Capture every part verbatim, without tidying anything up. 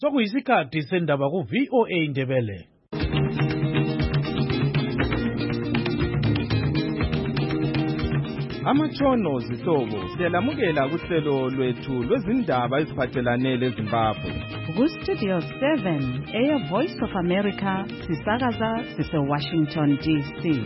Sokuyisikhathi sendaba ku V O A Indebele. Amatshono zihlobo siyalamukela kuhlelo lwethu lwezindaba eziphathelane leZimbabwe. Ku Studio seven, Air Voice of America, sisakaza sise Washington D C.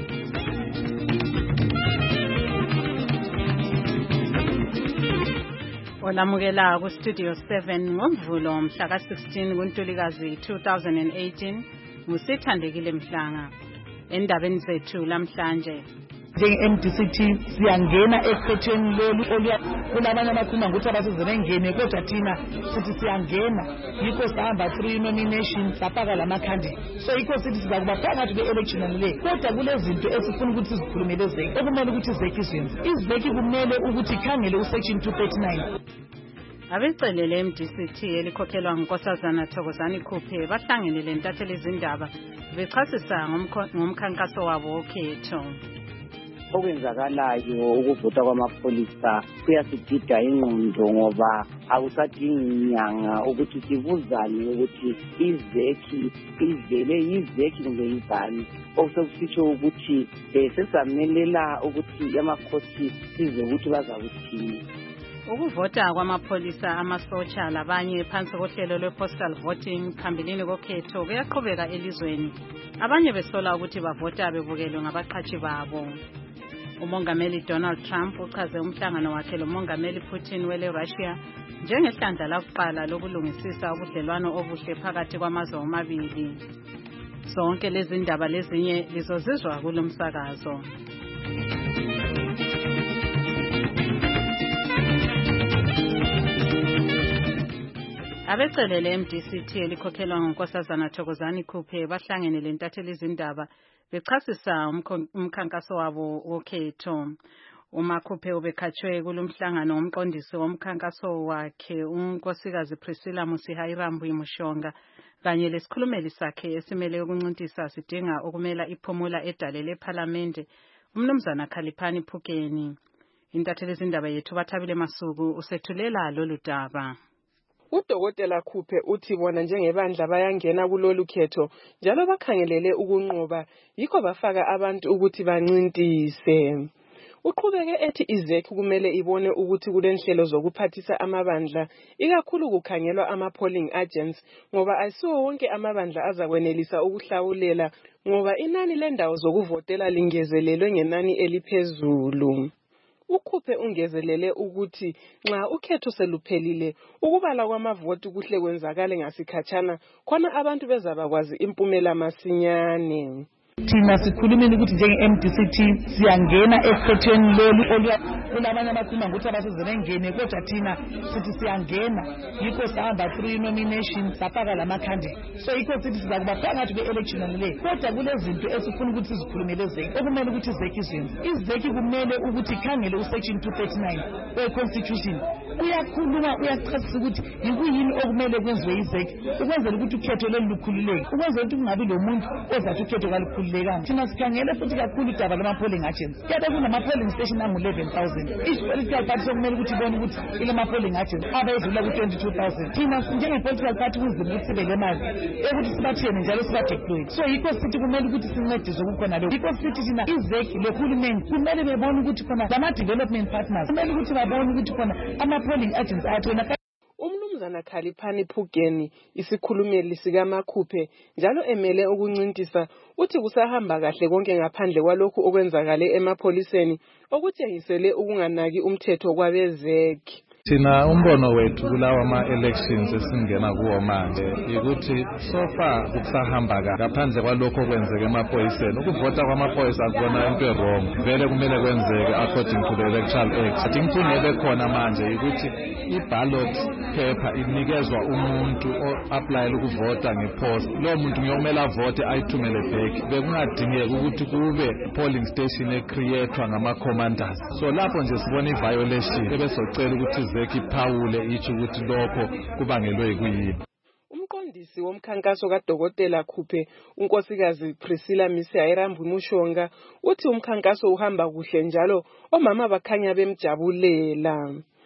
Olamukela ku Studio seven ngomvulo mhla ka sixteen kuNtulikazi two thousand eighteen, ngusithandekile Mhlanga. Endabeni zethu lamhlanje, njenge-M D C T siyangena ekhethweni lolu kulabanye abakhuluma ngokuthi abasezengene, kodwa thina sithi siyangena, yikho sihamba through nomination sapaka lamakhandi. So yikho sithi sizakuba phakathi kwe-election le, kodwa kulezinto esifuna ukuthi sizikhulumele zeki okumele ukuthi zeki izenze. Izeki kumele ukuthi ikhangele usection two thirty-nine. abecelele M D C T elikhokhelwa ngunkosazana Thokozani Khuphe bahlangene lentatheli izindaba bechasisa ngomkhankaso wabo wokhetho. Okwenzakalayo ukuvota kwamapholisa kuyasidida ingqondo ngoba akusadingi inyanga ukuthi sibuzane ukuthi izeki izele yizeki kumbe yizani. Okusekusitsho ukuthi sesamelela ukuthi amakhosi size ukuthi bazakuthini. Ukuvota kwamapholisa amasotsha labanye phansi kohlelo lwe-postal voting phambilini kokhetho kuyaqhubeka elizweni. Abanye besola ukuthi bavota bebukelwe ngabaqhashi babo. Umongameli Donald Trump uchaze umhlangano wakhe lomongameli Putin wele Russia njengehlandla lakuqala lokulungisisa ubudlelwano obuhle phakathi kwamazwe omabili. Zonke lezi ndaba lezinye lizozizwa kulomsakazo. Abecelele M D C T elikhokhelwa ngunkosazana Thokozani Khuphe bahlangene lentatheli izindaba bechasisa umkhankaso wabo wokhetho. Uma Khuphe ubekhatshwe kulomhlangano umqondisi womkhankaso wakhe unkosikazi Priscilla Musihayirambu Mushonga kanye lesikhulumeli sakhe esimele ukuncintisa sidinga okumela iphumula edale leParlamente umnumzana Khaliphani Phukeni. Intatheli izindaba yethu Bathabile Masuku usethulela lolu daba. Udokotela Khuphe uthi bona njengebandla bayangena kulolu khetho njalo bakhangelele ukunqoba, yikho bafaka abantu ukuthi bancintise. Uqhubeke ethi izeki kumele ibone ukuthi kulenhlelo zokuphathisa amabandla, ikakhulu kukhangelwa ama-polling agents ngoba ayisiwo wonke amabandla azakwenelisa ukuhlawulela ngoba inani lendawo zokuvotela lingezelelwe ngenani eliphezulu. Ukhuphe ungezelele ukuthi nxa ukhetho seluphelile ukubala kwamavoti kuhle kwenzakale ngasikhatshana khona abantu bezabakwazi impumela masinyane. Thina sikhulumile ukuthi njenge-M D C T siyangena ekhethweni lolu kulabanye abakhuluma ngokuthi abasezengene, kodwa thina sithi siyangena, yikho sihamba through nomination sapaka lamakhandi. So yikho sithi sizakuba phakathi kwe-election le, kodwa kulezinto esifuna ukuthi sizikhulumele zeki okumele ukuthi zeki izenze. Izeki kumele ukuthi ikhangele usection two thirty-nine we-constitution. Uyakhuluma uyachasisa ukuthi yikuyini okumele kwenziwe izeki ukwenzela ukuthi ukhetho lolu lukhululeke, ukwenzela ukuthi kungabi lomuntu ozathi ukhetho kalukhululeke. Thina sikhangele futhi kakhulu idaba lama-polling agents. Kuyaba kunama-polling station angu eleven thousand. Each political party sokumele ukuthi ibone ukuthi ilama-polling agents abedlula ku-twenty-two thousand. Thina njenge-political party kunzima ukuthi sibe le mali ekuthi sibathene njalo siba-deployed. So yikho sithi kumele ukuthi sincedise kukhona lokho. Yikho sithi thina izeki lehulumeni kumele bebone ukuthi khona lama-development partners kumele ukuthi babone ukuthi khona ama-polling agents athona. Umnumzana Khaliphani Phukeni isikhulumeli sikaMakhuphe njalo emele ukuncintisa uthi kusahamba kahle konke ngaphandle kwalokhu okwenzakale emapholiseni okutshengisele ukunganaki umthetho kwabezeki. Thina umbono wethu kulawa ama-elections esingena kuwo manje ukuthi so far kusahamba ngaphandle kwalokho okwenzeka emaphoyiseni. Ukuvota kwamaphoyisa akubona into wrong, vele kumele kwenzeke according to the Electoral Act. Athi inkinga ebekhona manje ukuthi i-ballot paper inikezwa umuntu o-applyela ukuvota ngepost. Lowo muntu ngiyokumele avote ayithumele back. Bekungadingeki ukuthi kube polling station ecreatwa ngama-commanders. So lapho nje sibona i-violation ebesocela ukuthi zeki phawule ithi ukuthi lokho kubangelwe yikuyini. Umqondisi womkhankaso kaDokotela Khuphe unkosikazi Priscilla Musihayirambu Mushonga uthi umkhankaso uhamba kuhle njalo omama bakhanya bemjabulela.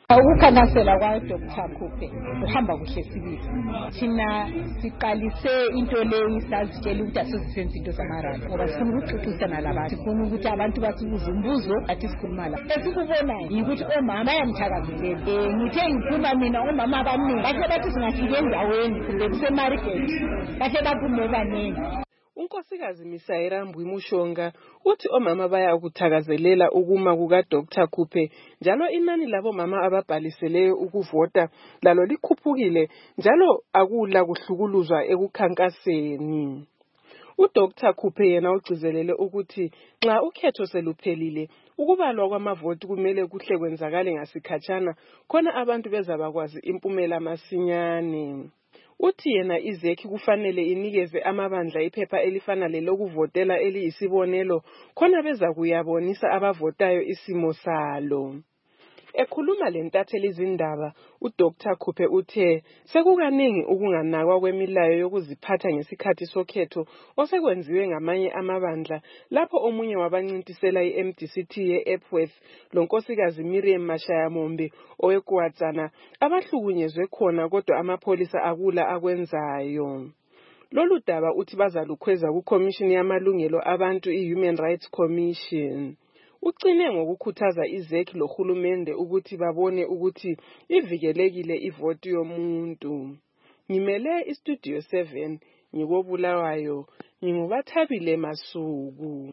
Ukukhankasela kwa Doctor Khuphe uhamba kuhle sibili. Thina siqalise into leyo sazitshela ukuthi asizenze into zamaradi ngoba sifuna ukuxoxisana labantu. Sifuna ukuthi abantu basibuze umbuzo athi sikhuluma la. Esikubonayo yikuthi omama bayamthakazelela. Eh ngithe ngikhuluma mina omama abaningi bahle bathi singafika endaweni kumbe kusemarket. Bahle baphume banengi. Unkosikazi Misaira Mbwimushonga uthi omama baya ukuthakazelela ukuma kuka Doctor Khuphe njalo inani labo mama ababhaliseleyo ukuvota lalo likhuphukile njalo akula kuhlukuluzwa ekukhankaseni. uDoctor Khuphe yena ugcizelele ukuthi nxa ukhetho seluphelile ukubalwa kwamavoti kumele kuhle kwenzakale ngasikhatshana khona abantu bezabakwazi impumela masinyane. Uthi yena izekhi kufanele inikeze amabandla iphepha elifana lelokuvotela eliyisibonelo khona beza kuyabonisa abavotayo isimo salo. Ekhuluma lentatheli izindaba uDoctor Khuphe uthe sekukaningi ukunganakwa kwemilayo yokuziphatha ngesikhathi sokhetho osekwenziwe ngamanye amabandla lapho omunye wabancintisela iM D C T yeEpworth lonkosikazi Miriam Mashayamombe owekwatsana abahlukunyezwe khona kodwa amapholisa akula akwenzayo. Lolu daba uthi bazalukhweza kuCommission yamalungelo abantu iHuman Rights Commission. Ucine ngokukhuthaza izekhi lohulumende ukuthi babone ukuthi ivikelekile ivoti yomuntu. Ngimele iStudio seven ngikobulawayo ngingubathabile Masuku.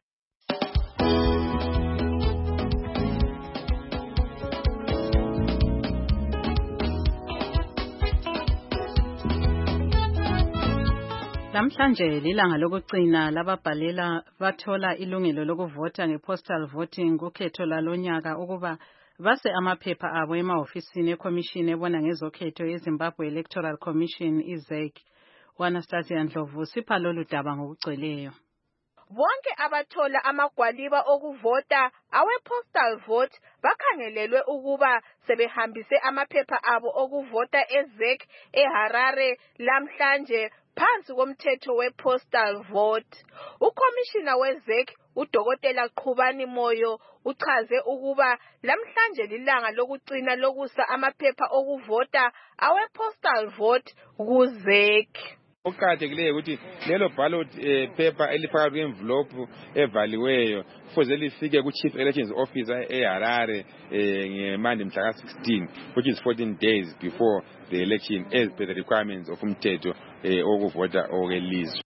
Namhlanje lilanga lokugcina lababhalela bathola ilungelo lokuvota ngepostal voting kukhetho lalonyaka ukuba base amaphepha abo emahofisini eCommission ebona ngezokhetho yeZimbabwe Electoral Commission I Z E C. Anastasia Ndlovu sipha lolu daba ngokugcweleyo. Bonke abathola amagwaliba okuvota awe postal vote bakhangelelwe ukuba sebehambise amaphepha abo okuvota eZ E C eHarare lamhlanje phansi komthetho we-postal vote. Ukomishina we-Z E C uDokotela Qhubani Moyo uchaze ukuba lamhlanje lilanga lokugcina lokusa amaphepha okuvota awe-postal vote ku-Z E C. Okuqakathekileyo ukuthi lelo ballot paper elifaka kwi-envelope evaliweyo kufuze lifike ku-Chief Elections Officer eHarare ngemande mhla ka sixteen, which is fourteen days before the election as per the requirements of umthetho okuvota okwelizwe.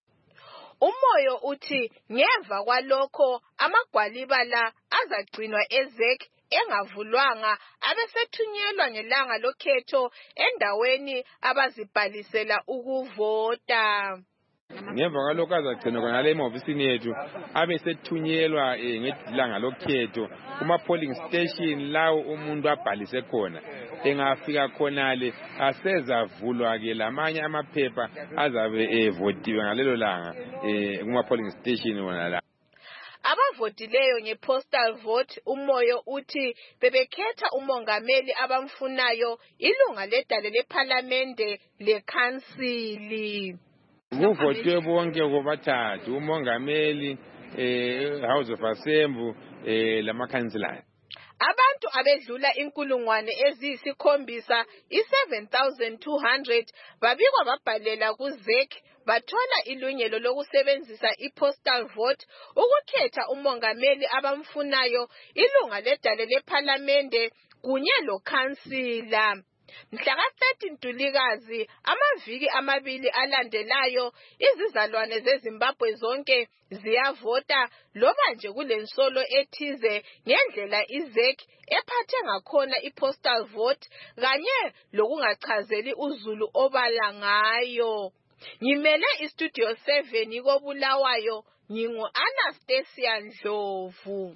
Umoyo uthi ngemva kwalokho amagwaliba la azagcinwa eZ E C engavulwanga abesethunyelwa ngelanga lokhetho endaweni abazibhalisela ukuvota. Ngemva kwalokho azagcinwa khonale emahofisini yethu abesethunyelwa ngelanga lokhetho kuma polling station lawo umuntu abhalise khona. Engafika khonale asezavulwa ke lamanye amaphepha azabe evotiwe ngalelo langa kuma polling station wona la. Abavotileyo ngepostal vote umoyo uthi bebekhetha umongameli abamfunayo ilunga ledale leParliamente lekhansili. Kuvotwe bonke kobathathu umongameli eh House of Assembly eh lamakhansila. Abantu abedlula inkulungwane eziyisikhombisa i-seven thousand two hundred babikwa babhalela ku-Z E C bathola ilungelo lokusebenzisa i-postal vote ukukhetha umongameli abamfunayo ilunga ledale leParliamente kunye lokhansila. Mhla ka thirty Ntulikazi amaviki amabili alandelayo izizalwane zeZimbabwe zonke ziyavota loba nje kulensolo ethize ngendlela iZ E C ephathe ngakhona ipostal vote kanye lokungachazeli uzulu obala ngayo. Ngimele iStudio seven ikobulawayo ngingu Anastasia Ndlovu.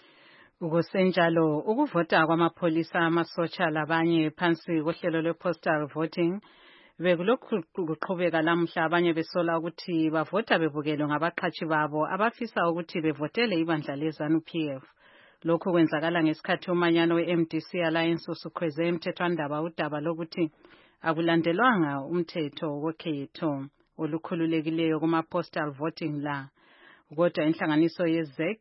Ukusenjalo ukuvota kwamapholisa amasotsha labanye phansi kohlelo lwe-postal voting bekulokhu kuqhubeka lamhla abanye besola ukuthi bavota bebukelwe ngabaqhatshi babo abafisa ukuthi bevotele ibandla leZANU P F. Lokhu kwenzakala ngesikhathi umanyano we-M D C Alliance usukhweze emthethwandaba udaba lokuthi akulandelwanga umthetho wokhetho olukhululekileyo kuma-postal voting la. Kodwa inhlanganiso ye-Z E C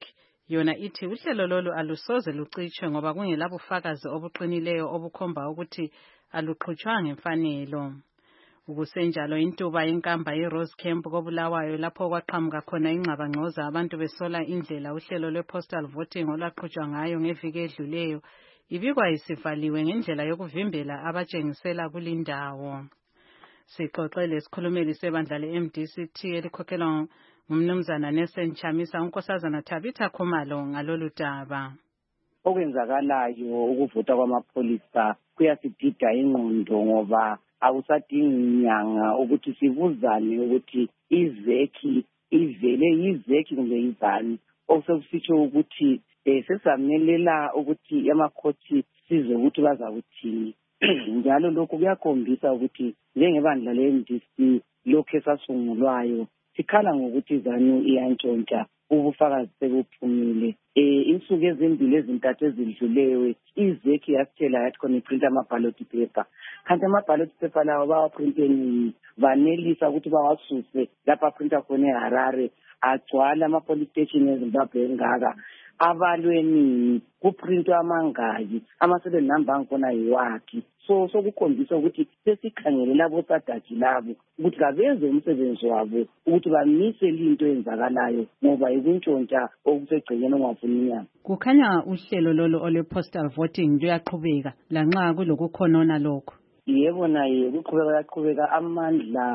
Yona ithi uhlelo lolu alusoze lucitshwe ngoba kungelabufakazi obuqinileyo obukhomba ukuthi aluqhutshwa ngemfanelo. Ukusenjalo intuba yenkamba yeRose Camp koBulawayo lapho kwaqhamuka khona ingxabangxoza abantu besola indlela uhlelo lwe-postal voting olwaqhutshwa ngayo ngeviki edluleyo ibikwa isivaliwe ngendlela yokuvimbela abatshengisela kulindawo. Sixoxele isikhulumeli sebandla le-M D C T elikhokhelwa ngumnumzana Nelson Chamisa unkosazana Tabitha Khumalo ngalolu daba. Okwenzakalayo ukuvota kwamapholisa kuyasidida ingqondo ngoba akusadingi inyanga ukuthi sibuzane ukuthi izekhi ivele yizekhi kumbe yizani okusekusitsho ukuthi eh sesamelela ukuthi amakhosi size ukuthi bazakuthini njalo lokho kuyakhombisa ukuthi njengebandla le-M D C lokho esasungulwayo sikhala ngokuthi izanu iyantshontsha ubufakazi sebuphumile. Eh insuku ezimbili ezintathu ezidluleyo izekhi yasitshela yathi khona iprint ama-ballot paper kanti ama-ballot paper lawo bawaprinteni vanelisa ukuthi bawasuse lapha aprinta khona eHarare agcwala ama-police station eZimbabwe engaka abalweni kuprintwa amangaki ama-serial number angkhona yiwakhi so sokukhombisa ukuthi sesikhangele labo sadaji labo ukuthi kabenze umsebenzi wabo ukuthi bamise into eyenzakalayo ngoba ikuntshontsha okusegcekeni ongafuni inyama. Kukhanya uhlelo lolo ole-postal voting luyaqhubeka lanxa kulokukhonona lokho. Yebo naye kuqhubeka yaqhubeka amandla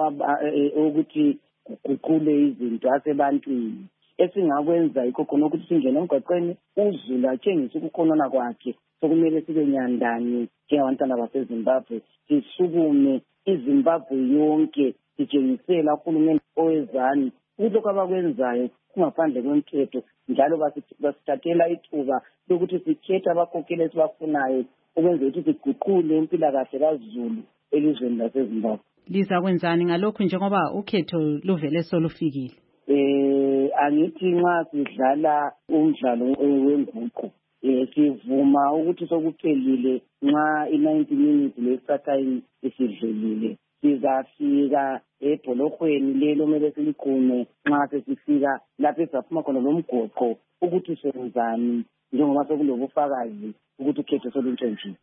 ukuthi kuqule izinto asebantwini. Esingakwenza yikho khona ukuthi singene emgwaqweni uZulu atshengise ukukhonona kwakhe sokumele sibe nyandanye njengabantwana baseZimbabwe sisukume iZimbabwe yonke sitshengisela uhulumeni owezani ukuthi lokho abakwenzayo kungaphandle kwemthetho njalo basithathela ithuba lokuthi sikhethe abakhokheli esibafunayo ukwenza ukuthi siguqule impilakahle kaZulu elizweni laseZimbabwe. Liza kwenzani ngalokhu njengoba ukhetho luvele solufikile? Eh angithi nxa sidlala umdlalo wenguqu eh sivuma ukuthi sokuphelile nxa i-ninety minutes le-extra time isidlulile sizafika ebholorhweni lelo mele siliqume nxa sesifika lapho esizaphuma khona lomgoqo ukuthi senzani njengoba sokulobufakazi ukuthi ukhetho soluntshontshiwe.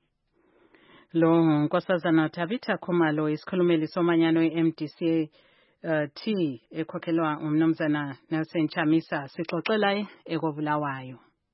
Lo nkosazana Tabitha Khumalo isikhulumeli somanyano we-M D C Uh, T ekhokhelwa umnumzana Nelson Chamisa sixoxela ekobulawayo.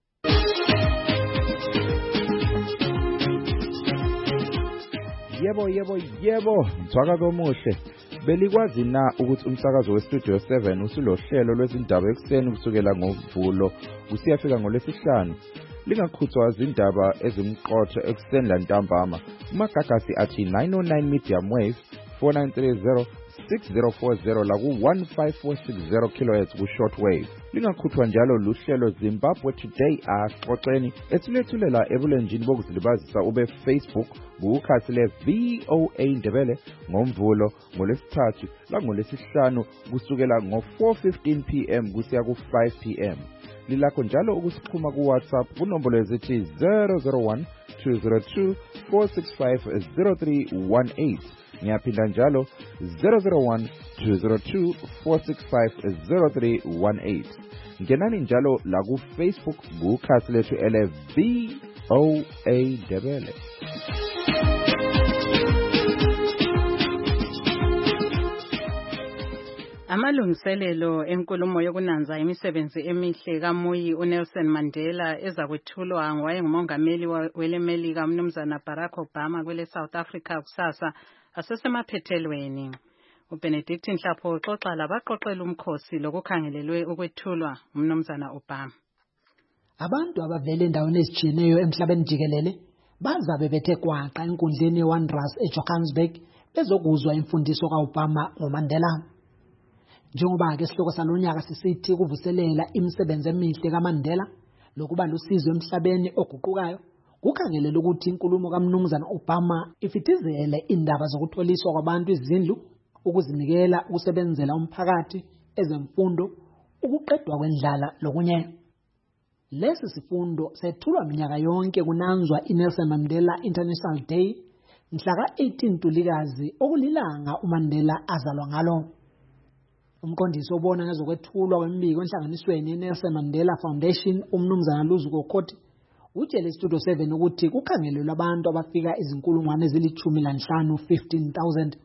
Yebo yebo yebo mthwaka komuhle belikwazi na ukuthi umsakazo weStudio seven usulohlelo lwezindaba ekseni kusukela ngoVulo kusiyafika ngolesihlanu lingakhuthwa izindaba ezimqotho ekseni lantambama umagagasi athi nine oh nine medium wave four nine three zero six zero four zero la ku one five four six zero kilohertz ku shortwave lingakhuthwa njalo luhlelo Zimbabwe Today axoxeni ethulethulela ebulenjini bokuzilibazisa ube Facebook kukhasi le V O A Ndebele ngomvulo ngolesithathu la ngolesihlanu kusukela ngo four fifteen p m kusiya ku five p m lilakho njalo ukusixhuma ku WhatsApp kunombolo ezithi zero zero one two zero two four six five zero three one eight ngiyaphinda njalo zero zero one two zero two four six five zero three one eight ngenani njalo la ku Facebook kukhasi lethu ele V O A Ndebele. Amalungiselelo enkulumo yokunanza imisebenzi emihle kaMuyi uNelson Mandela ezakwethulwa ngowayengumongameli welemelika umnumzana Barack Obama kwele South Africa kusasa asesemaphethelweni. uBenedict Nhlapho uxoxa labaqoqela umkhosi lokukhangelelwe ukwethulwa umnumzana Obama. Abantu abavele endaweni ezijiyeneyo emhlabeni jikelele bazabe bethe kwaqa enkundleni yeWonders eJohannesburg bezokuzwa imfundiso kaObama ngoMandela. Njengoba ke isihloko salonyaka sisithi kuvuselela imisebenzi emihle kaMandela lokuba lusizo emhlabeni oguqukayo kukhangelelwe ukuthi inkulumo kaMnumzana Obama ifitizele indaba zokutholiswa kwabantu izindlu ukuzinikela ukusebenzela umphakathi ezemfundo ukuqedwa kwendlala lokunye. Lesi sifundo sethulwa minyaka yonke kunanzwa iNelson Mandela International Day mhla ka eighteen Ntulikazi okulilanga uMandela azalwa ngalo. Umqondisi obona ngezokwethulwa kwemibiko enhlanganisweni yeNelson Mandela Foundation, umnumzana Luzuko Khoti, utshele iStudio seven ukuthi kukhangelelwe abantu abafika izinkulungwane ezilithumi lanhlanu, fifteen thousand.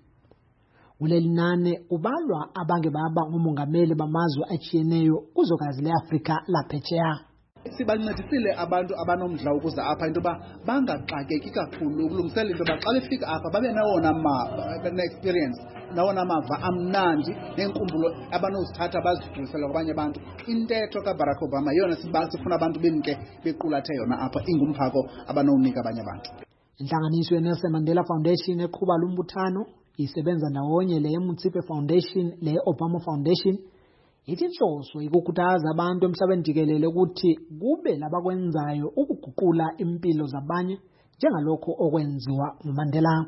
Kuleli nane kubalwa abange baba ngumongameli bamazwe atshiyeneyo kuzokazi leAfrika laphetsheya. Sibancedisile abantu abanomdla ukuza apha into ba bangaxakeki kakhulu ukulungisela into ba xa befika apha babe nawona ma experience nawona mava amnandi nenkumbulo abanozithatha bazidlulisela kwabanye abantu. Intetho kaBarack Obama yona sifuna abantu bemke bequlathe yona apha ingumphako abanowunika abanye abantu. Inhlanganiso yeNelson Mandela Foundation eqhuba lumbuthano isebenza ndawonye le Mutsipe Foundation le Obama Foundation. Ithi inhloso ikukhuthaza abantu emhlabeni jikelele ukuthi kube labakwenzayo ukuguqula impilo zabanye njengalokho okwenziwa nguMandela.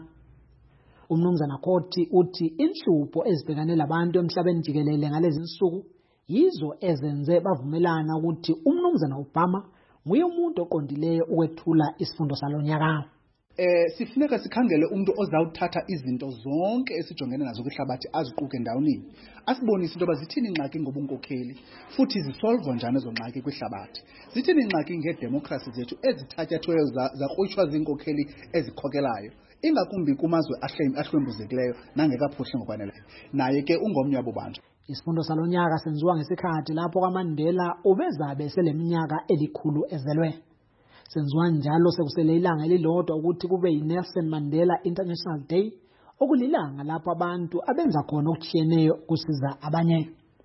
Umnumzana Khoti uthi inhlupho ezibhekane labantu emhlabeni jikelele ngalezi insuku yizo ezenze bavumelana ukuthi umnumzana Obama nguye umuntu oqondileyo ukwethula isifundo salonyaka. Eh sifuneka sikhangele umuntu ozawuthatha izinto zonke esijongene nazo kwihlabathi aziquke ndawonini. Asibonise into bazithini ingxaki ngobunkokheli futhi zisolve njani ezo ngxaki kwihlabathi. Zithini ingxaki ngedemocracy zethu ezithatyathweyo zakrutshwa zinkokheli ezikhokelayo. Ingakumbi kumazwe ahlwembuzekileyo nangekaphuhle ngokwaneleyo. Naye ke ungomnye wabo bantu. Isifundo salonyaka senziwa ngesikhathi lapho kaMandela ubezabe seleminyaka elikhulu ezelwe. Senziwa njalo sekusele ilanga elilodwa ukuthi kube yiNelson Mandela International Day, okulilanga lapho abantu abenza khona okutshiyeneyo kusiza abanye.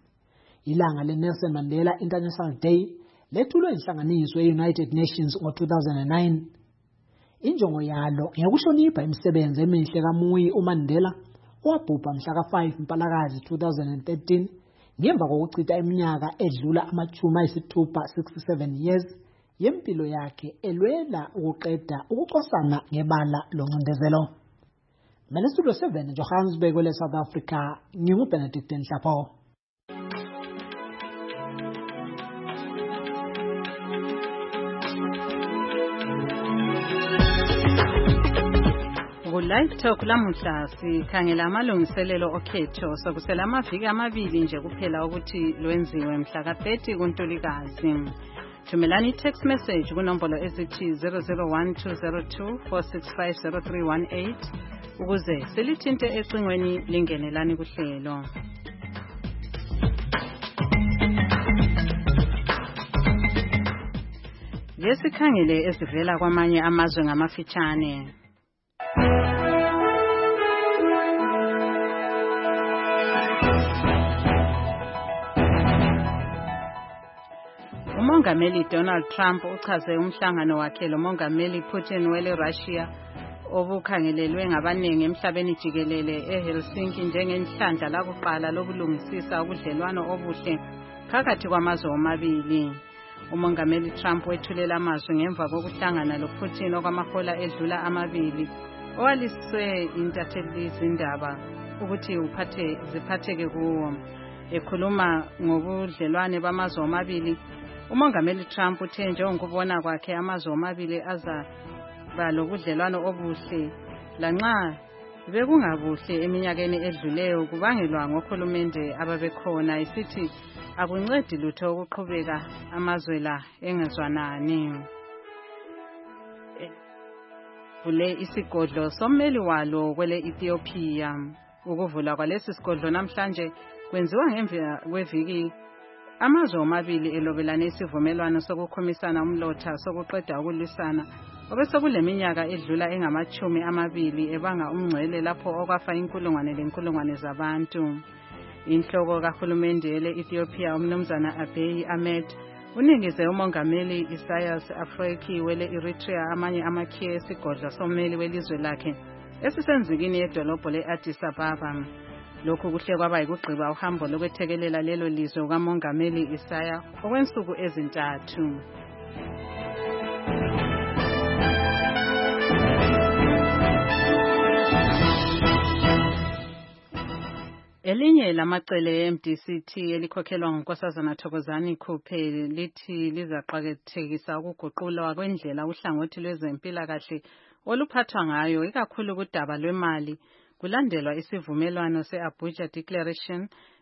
Ilanga leNelson Mandela International Day lethulwe inhlanganiso ye-United Nations ngo two thousand nine. Injongo yalo ngeyokuhlonipha imisebenzi emihle kaMuyi uMandela owabhubha mhla ka five Mpalakazi two thousand thirteen ngemva kokuchitha iminyaka edlula amachumi ayisithupha, sixty-seven years yempilo yakhe elwela ukuqeda ukucosana ngebala loncindezelo. Mina Studio seven Johannesburg kwele South Africa, nginguBenedict Nhlapho. Live Talk lamuhla sikhangela amalungiselelo okhetho sokusela amaviki amabili nje kuphela ukuthi lwenziwe mhla ka thirty kuNtulikazi. Thumelani text message kunombolo ezithi zero zero one two zero two four six five zero three one eight ukuze silithinte ecingweni lingenelani kuhlelo. Yesikhangele esivela kwamanye amazwe ngamafitshane. Umongameli Donald Trump uchaze umhlangano wakhe lomongameli Putin wele Russia obukhangelelwe ngabanengi emhlabeni jikelele eHelsinki njengenhlandla lakuqala lokulungisisa ubudlelwano obuhle phakathi kwamazwe omabili. Umongameli Trump wethulela amazwi ngemva kokuhlangana loPutin okwamahola edlula amabili owaliswe intatheli izindaba ukuthi uphathe ziphatheke kuwo. Ekhuluma ngobudlelwane bamazwe omabili, umongameli Trump uthe njengokubona kwakhe amazwe omabili aza balobudlelwano obuhle lanxa bekungabuhle eminyakeni edluleyo kubangelwa ngokhulumende ababekhona, isithi akuncedi lutho ukuqhubeka amazwe la engezwanani. Vule isigodlo sommeli walo kwele Ethiopia. Ukuvula kwalesi sigodlo namhlanje kwenziwa ngemva kweviki amazwe omabili elobelane isivumelwano sokukhomisana umlotha sokuqeda ukulwisana obesekuleminyaka edlula engamachumi amabili ebanga umngcele lapho okwafa inkulungwane lenkulungwane zabantu. Inhloko kahulumende ele-Ethiopia umnumzana Abiy Ahmed unikeze umongameli Isaias Afwerki wele Eritrea amanye amakhiye esigodlo sommeli welizwe lakhe esisenzikini yedolobho le-Addis Ababa. Lokhu kuhle kwaba yikugqiba uhambo lokwethekelela lelo lizwe kamongameli Isaiah okwensuku ezintathu. Elinye lamacele M D C T elikhokhelwa ngunkosazana Thokozani Khuphe lithi lizaqhakathekisa ukuguqulwa kwendlela uhlangothi lwezempilakahle oluphathwa ngayo ikakhulu kudaba lwemali kulandelwa isivumelwano se-Abuja Declaration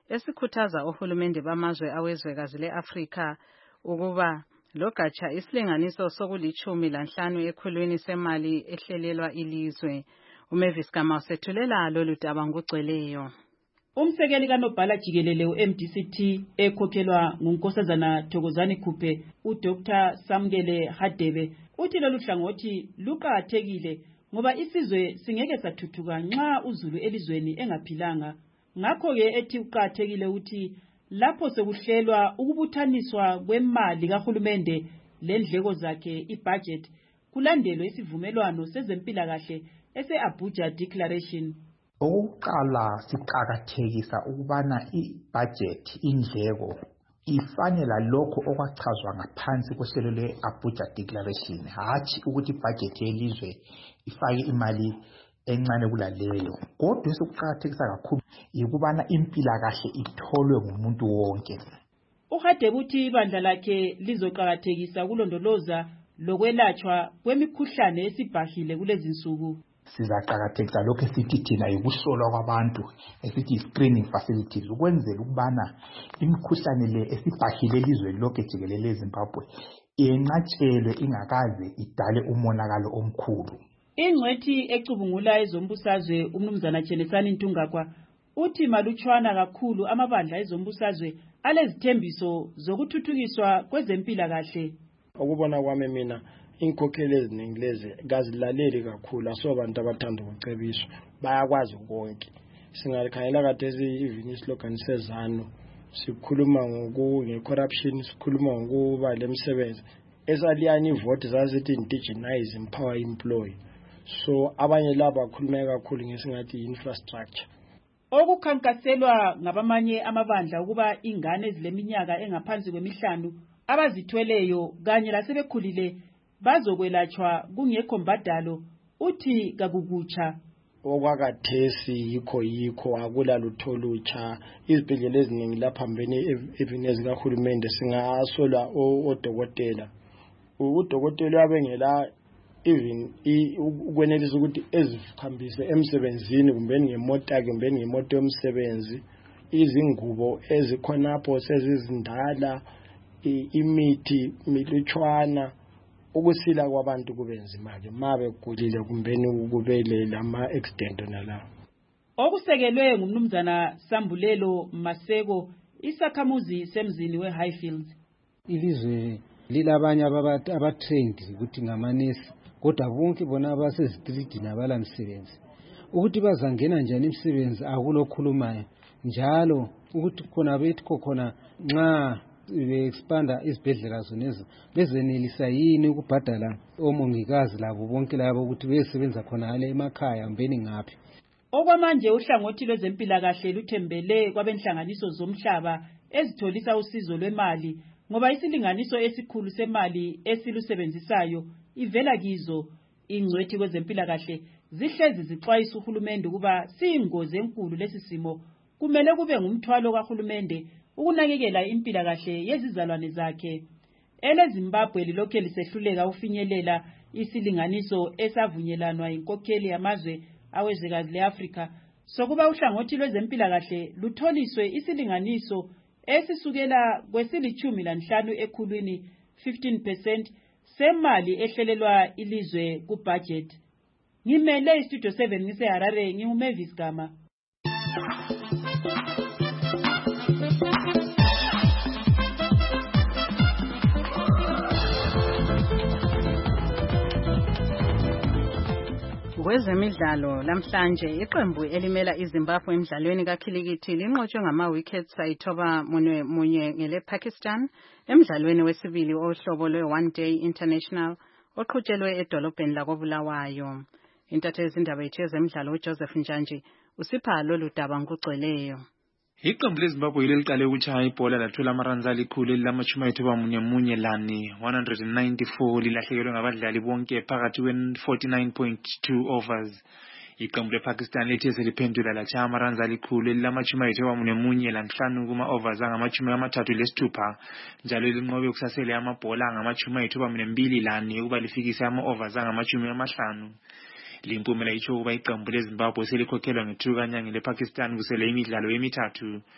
esikhuthaza ohulumende bamazwe awezwekazi le-Afrika ukuba logatsha isilinganiso sokulithumi lanhlanu ekhulwini semali ehlelelwa ilizwe. uMavis Gama usethulela lolu daba ngokugcweleyo. Umsekeli kaNobhala Jikelele u-M D C T ekhokhelwa nguNkosazana Thokozani Khuphe uDr Samkele Hadebe uthi lolu hlangothi luqakathekile ngoba isizwe singeke sathuthuka nxa uZulu elizweni engaphilanga. Ngakho-ke ethi uqakathekile ukuthi lapho sekuhlelwa ukubuthaniswa kwemali kahulumende lendleko zakhe ibudget kulandelwe isivumelwano sezempilakahle ese-Abuja Declaration. Okokuqala siqakathekisa ukubana i-budget indleko ifanele lokho okwachazwa ngaphansi kohlelo lwe-Abuja Declaration, hatshi ukuthi ibudget yelizwe ifake imali encane kulaleyo. Kodwa esikuqakathekisa kakhulu yikubana impilakahle itholwe ngumuntu wonke. Uhadebe uthi ibandla lakhe lizoqakathekisa ukulondoloza lokwelatshwa kwemikhuhlane esibhahile kulezi nsuku. Sizaqakathekisa lokho esithi thina ukuhlolwa kwabantu esithi screening facilities ukwenzela ukubana imikhuhlane le esibhahile elizweni lonke jikelele eZimbabwe yenqatshelwe ingakaze idale umonakalo omkhulu. Ingcwethi ecubungula ezombusazwe umnumzana Chenesani Ntungakwa uthi malutshwana kakhulu amabandla ezombusazwe alezithembiso zokuthuthukiswa kwezempilakahle. Ukubona kwami mina inkokheli eziningi lezi kazilaleli kakhulu, asobantu abathanda ukucebiswa, bayakwazi konke. Singakhangela kade even islogan sezano sikhuluma nge-corruption, sikhuluma ngokuba lemsebenzi esaliyani ivote zazithi indigenize, empower, employ. So abanye laba bakhuluma kakhulu ngesingathi infrastructure. Okukhankaselwa ngabamanye amabandla ukuba ingane ezileminyaka engaphansi kwemihlanu abazithweleyo kanye lasebekhulile bazokwelatshwa kungekho mbadalo uthi kakukutsha. Okwakathesi yikho yikho akula lutho lutsha. Izibhedlela eziningi laphambene evinezi kahulumende singasola odokotela. Udokotela yabengela even ukwenelisa ukuthi ezihambise emsebenzini kumbe ngemota kumbe ngemoto yomsebenzi, izingubo ezikhonapho sezizindala, imithi milutshwana, ukusila kwabantu kubenzima ke mabe kugulile kumbeni ukubelela ama accident nalawo. Okusekelwe ngumnumzana Sambulelo Maseko isakhamuzi semzini weHighfields. Ilizwe lilabanye abatrained ukuthi ngamanesi kodwa bonke bona abasezitreetini abalamsebenzi. Ukuthi bazangena njani imisebenzi akulokhulumayo njalo ukuthi khona bethu khona nxa be-expanda izibhedlela zonezi bezenelisa yini ukubhadala omongikazi labo bonke labo ukuthi besebenza khona hale emakhaya mbeni ngaphi. Okwamanje uhlangothi lwezempilakahle luthembele kwabenhlanganiso zomhlaba ezitholisa usizo lwemali ngoba isilinganiso esikhulu semali esilusebenzisayo ivela kizo. Ingcwethi kwezempilakahle zihlezi zixwayisa uhulumende ukuba siyingozi enkulu lesi simo kumele kube ngumthwalo kahulumende ukunakekela impilakahle yezizalwane zakhe. Ele Zimbabwe lilokhe lisehluleka ufinyelela isilinganiso esavunyelanwa inkokheli yamazwe awezwekazi leAfrika sokuba uhlangothi lwezempilakahle lutholiswe isilinganiso esisukela kwesilichumi lanhlanu ekhulwini fifteen percent semali ehlelelwa ilizwe kubudget. Ngimele istudio seven ngiseHarare nginguMavis Gama. Kwezemidlalo lamhlanje iqembu elimela iZimbabwe emidlalweni kakhilikithi linqotshwe ngama-wickets ayithoba munye munye ngele Pakistan emidlalweni wesibili ohlobo lwe-one day international oqhutshelwe edolobheni lakoBulawayo. Intatheli zindaba yethu yezemidlalo uJoseph Njanji usipha lolu daba ngokugcweleyo. Iqembu leZimbabwe leliqale ukutshaya ibhola lathola amaranzi alikhulu elilamashumi ayithoba munye munye lani one hundred ninety-four lilahlekelwe ngabadlali bonke phakathi kwe-forty-nine point two overs. Iqembu lePakistan lithe seliphendula latshaya amaranzi alikhulu elilamashumi ayithoba munye munye lanhlanu kuma-overs angamashumi amathathu lesithupha njalo linqobe kusasele amabhola angamashumi ayithoba munye mbili lani ukuba lifikise ama-overs angamashumi amahlanu. Limpumela itsho ukuba iqembu leZimbabwe selikhokhelwa ngethuka kanyanga lePakistan kusele imidlalo emithathu.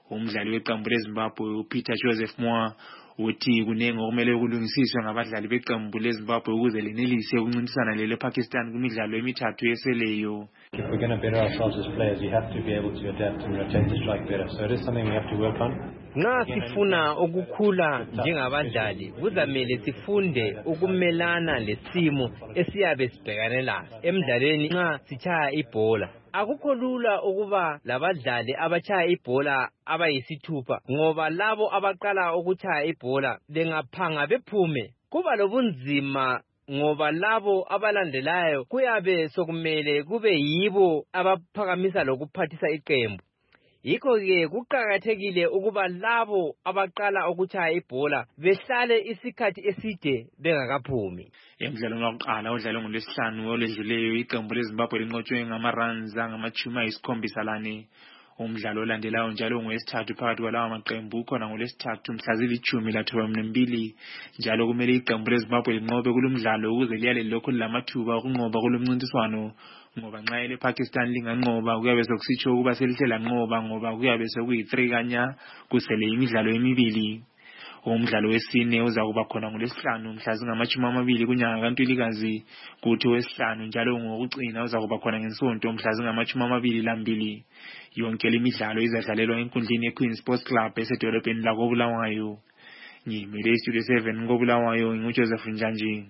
umdlali weqembu leZimbabwe uPeter Joseph Moore uthi kunenge okumele kulungisiswe ngabadlali beqembu leZimbabwe ukuze lenelise ukuncintisana lele Pakistan kumidlalo emithathu yeseleyo. If we're going to better ourselves as players, we have to be able to adapt and rotate the strike better. So it is something we have to work on. Nxa sifuna ukukhula njengabadlali kuzamele sifunde ukumelana lesimo esiyabe sibhekane laso emidlalweni. Nxa sichaya ibhola akukho lula ukuba labadlali abachaya ibhola abayisithupha, ngoba labo abaqala ukuchaya ibhola bengaphanga bephume kuba lobunzima, ngoba labo abalandelayo kuyabe sokumele kube yibo abaphakamisa lokuphathisa iqembu. Yikho ke kuqakathekile ukuba labo abaqala ukuchaya ibhola behlale isikhathi eside bengakaphumi. Emidlalweni wokuqala odlala ngolwesihlanu oledluleyo iqembu leZimbabwe linqotshwe ngama-runs angamachumi ayisikhombisa lane. Umdlalo olandelayo njalo ngowesithathu phakathi kwalawa maqembu khona ngolwesithathu mhla zilithumi lathobambili, njalo kumele iqembu leZimbabwe linqobe kulomdlalo ukuze liyale lokho lilamathuba okunqoba kulomncintiswano, ngoba nxa ele Pakistan linganqoba kuyabe sokusitsho ukuba selihle lanqoba, ngoba kuyabe sokuyi-three kanya kusele imidlalo emibili. Umdlalo wesine uzakuba khona ngolwesihlanu mhla zingamachumi amabili kunyanga kaNtulikazi, kuthi wesihlanu njalo ngokucina uzakuba khona ngensonto mhla zingamachumi amabili lambili. Yonke lemidlalo izadlalelwa enkundleni yeQueen Sports Club esedolobheni lakoBulawayo. Ngimele iStudio seven koBulawayo, nguJoseph Njanji.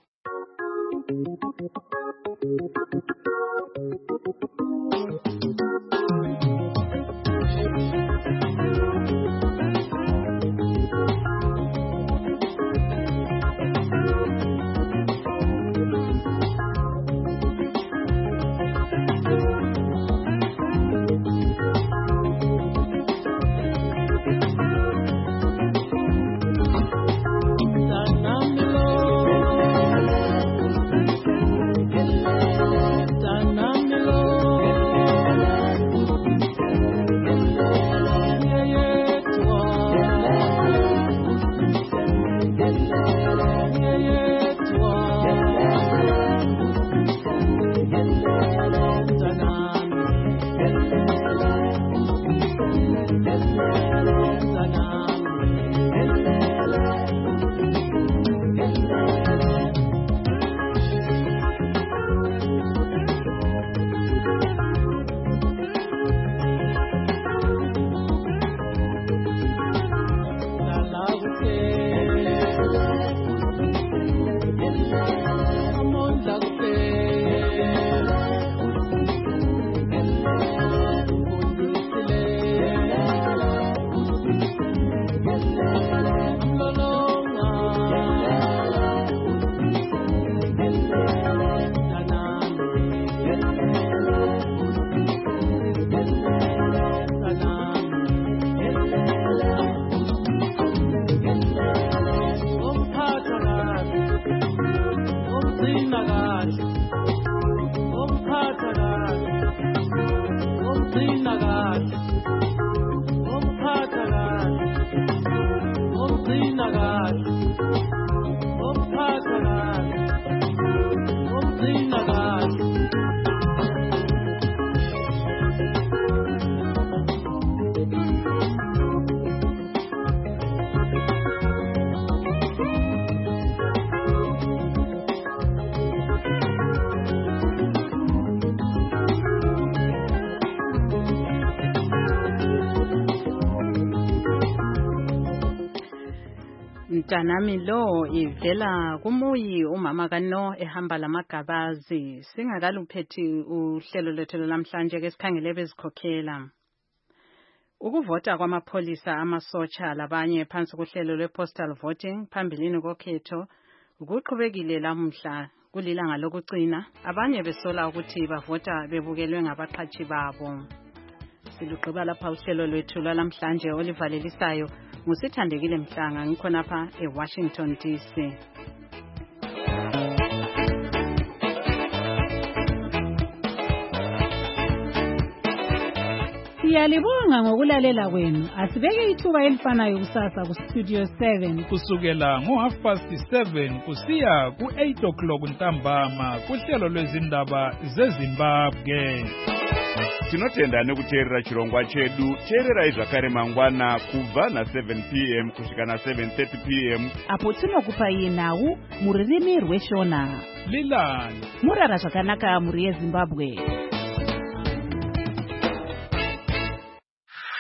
Mntanami lo ivela kuMuyi umama kaNo ehamba lamagabazi. Singakaluphethi uhlelo lwethu lamhlanje ke sikhangele bezikhokhela. Ukuvota kwamapholisa amasotsha labanye phansi kuhlelo lwe-postal voting phambilini kokhetho ukuqhubekile lamhla kulilanga lokucina, abanye besola ukuthi bavota bebukelwe ngabaqhathi babo. Siluqhiba lapha uhlelo lwethu lwalamhlanje olivalelisayo ngusithandekile Mhlanga, ngikhonapha eWashington D C. Siyalibonga ngokulalela kwenu. Asibeke ithuba elifanayo kusasa ku Studio seven kusukela ngo half past seven kusiya ku eight o'clock ntambama kuhlelo lwezindaba zeZimbabwe. tinotenda nekuteerera chirongwa chedu. Teererai zvakare mangwana kubva na seven p m kusvika na seven thirty p m apo tinokupai nhau mururimi rweshona. Lilani murara zvakanaka muri yeZimbabwe.